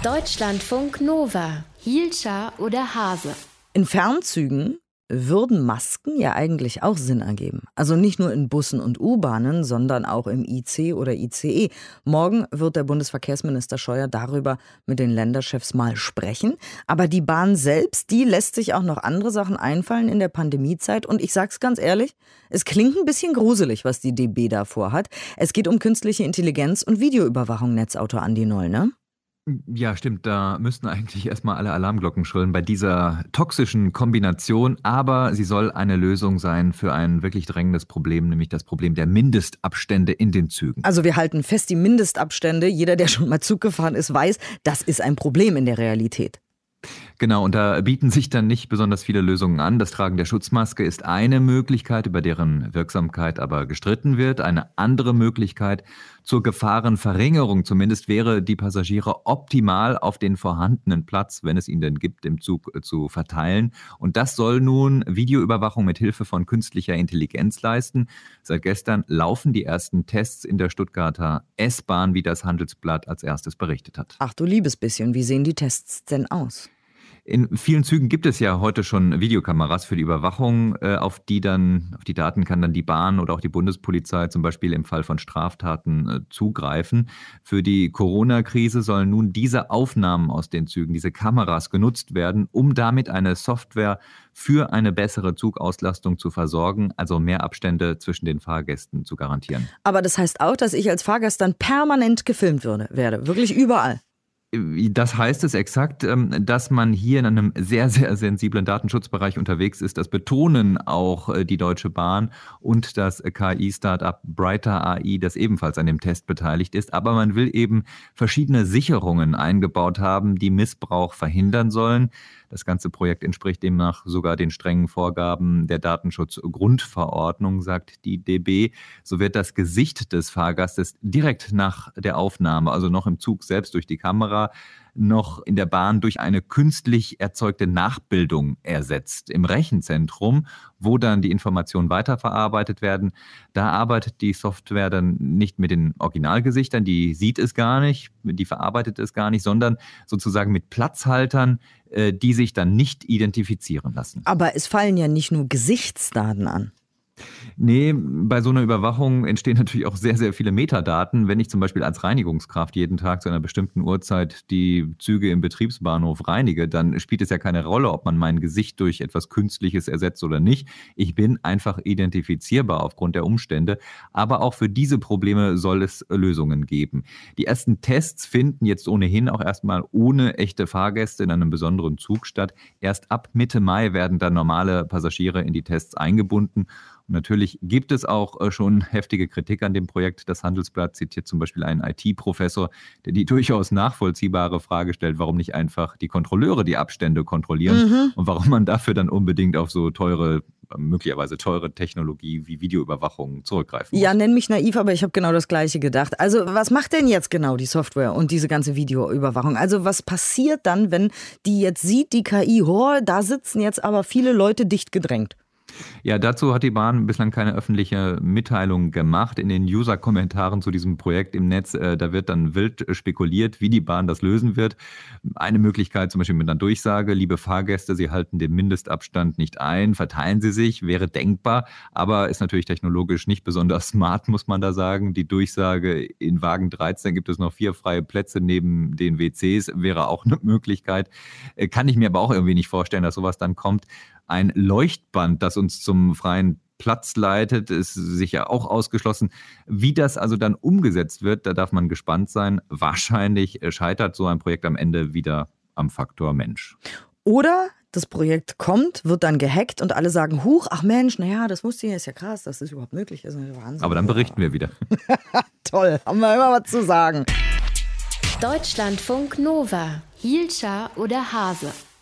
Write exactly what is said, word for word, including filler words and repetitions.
Deutschlandfunk Nova, Hielscher oder Hase. In Fernzügen würden Masken ja eigentlich auch Sinn ergeben. Also nicht nur in Bussen und U-Bahnen, sondern auch im I C oder I C E. Morgen wird der Bundesverkehrsminister Scheuer darüber mit den Länderchefs mal sprechen. Aber die Bahn selbst, die lässt sich auch noch andere Sachen einfallen in der Pandemiezeit. Und ich sag's ganz ehrlich, es klingt ein bisschen gruselig, was die D B da vorhat. Es geht um künstliche Intelligenz und Videoüberwachung, Netzautor Andi Noll, ne? Ja, stimmt, da müssten eigentlich erstmal alle Alarmglocken schrillen bei dieser toxischen Kombination. Aber sie soll eine Lösung sein für ein wirklich drängendes Problem, nämlich das Problem der Mindestabstände in den Zügen. Also wir halten fest, die Mindestabstände, jeder, der schon mal Zug gefahren ist, weiß, das ist ein Problem in der Realität. Genau, und da bieten sich dann nicht besonders viele Lösungen an. Das Tragen der Schutzmaske ist eine Möglichkeit, über deren Wirksamkeit aber gestritten wird. Eine andere Möglichkeit zur Gefahrenverringerung zumindest wäre, die Passagiere optimal auf den vorhandenen Platz, wenn es ihn denn gibt, im Zug zu verteilen. Und das soll nun Videoüberwachung mit Hilfe von künstlicher Intelligenz leisten. Seit gestern laufen die ersten Tests in der Stuttgarter S-Bahn, wie das Handelsblatt als erstes berichtet hat. Ach du liebes bisschen, wie sehen die Tests denn aus? In vielen Zügen gibt es ja heute schon Videokameras für die Überwachung, auf die dann, auf die Daten kann dann die Bahn oder auch die Bundespolizei zum Beispiel im Fall von Straftaten zugreifen. Für die Corona-Krise sollen nun diese Aufnahmen aus den Zügen, diese Kameras genutzt werden, um damit eine Software für eine bessere Zugauslastung zu versorgen, also mehr Abstände zwischen den Fahrgästen zu garantieren. Aber das heißt auch, dass ich als Fahrgast dann permanent gefilmt würde, werde, wirklich überall. Das heißt es exakt, dass man hier in einem sehr, sehr sensiblen Datenschutzbereich unterwegs ist. Das betonen auch die Deutsche Bahn und das K I-Startup Brighter A I, das ebenfalls an dem Test beteiligt ist. Aber man will eben verschiedene Sicherungen eingebaut haben, die Missbrauch verhindern sollen. Das ganze Projekt entspricht demnach sogar den strengen Vorgaben der Datenschutzgrundverordnung, sagt die D B. So wird das Gesicht des Fahrgastes direkt nach der Aufnahme, also noch im Zug selbst durch die Kamera, noch in der Bahn durch eine künstlich erzeugte Nachbildung ersetzt. Im Rechenzentrum, wo dann die Informationen weiterverarbeitet werden, da arbeitet die Software dann nicht mit den Originalgesichtern, die sieht es gar nicht, die verarbeitet es gar nicht, sondern sozusagen mit Platzhaltern, die sich dann nicht identifizieren lassen. Aber es fallen ja nicht nur Gesichtsdaten an. Nee, bei so einer Überwachung entstehen natürlich auch sehr, sehr viele Metadaten. Wenn ich zum Beispiel als Reinigungskraft jeden Tag zu einer bestimmten Uhrzeit die Züge im Betriebsbahnhof reinige, dann spielt es ja keine Rolle, ob man mein Gesicht durch etwas Künstliches ersetzt oder nicht. Ich bin einfach identifizierbar aufgrund der Umstände. Aber auch für diese Probleme soll es Lösungen geben. Die ersten Tests finden jetzt ohnehin auch erstmal ohne echte Fahrgäste in einem besonderen Zug statt. Erst ab Mitte Mai werden dann normale Passagiere in die Tests eingebunden. Und natürlich gibt es auch schon heftige Kritik an dem Projekt. Das Handelsblatt zitiert zum Beispiel einen I T-Professor, der die durchaus nachvollziehbare Frage stellt, warum nicht einfach die Kontrolleure die Abstände kontrollieren mhm. und warum man dafür dann unbedingt auf so teure, möglicherweise teure Technologie wie Videoüberwachung zurückgreifen muss. Ja, nenn mich naiv, aber ich habe genau das Gleiche gedacht. Also was macht denn jetzt genau die Software und diese ganze Videoüberwachung? Also was passiert dann, wenn die jetzt sieht, die K I, oh, da sitzen jetzt aber viele Leute dicht gedrängt? Ja, dazu hat die Bahn bislang keine öffentliche Mitteilung gemacht. In den User-Kommentaren zu diesem Projekt im Netz, äh, da wird dann wild spekuliert, wie die Bahn das lösen wird. Eine Möglichkeit zum Beispiel mit einer Durchsage, liebe Fahrgäste, Sie halten den Mindestabstand nicht ein, verteilen Sie sich, wäre denkbar, aber ist natürlich technologisch nicht besonders smart, muss man da sagen. Die Durchsage, in Wagen dreizehn gibt es noch vier freie Plätze neben den W Cs, wäre auch eine Möglichkeit. Äh, kann ich mir aber auch irgendwie nicht vorstellen, dass sowas dann kommt. Ein Leuchtband, das uns zum freien Platz leitet, ist sicher auch ausgeschlossen. Wie das also dann umgesetzt wird, da darf man gespannt sein. Wahrscheinlich scheitert so ein Projekt am Ende wieder am Faktor Mensch. Oder das Projekt kommt, wird dann gehackt und alle sagen, huch, ach Mensch, naja, das wusste ich, ist ja krass, dass das überhaupt möglich ist. Wahnsinn. Aber dann berichten wir wieder. Toll, haben wir immer was zu sagen. Deutschlandfunk Nova, Hielscher oder Hase.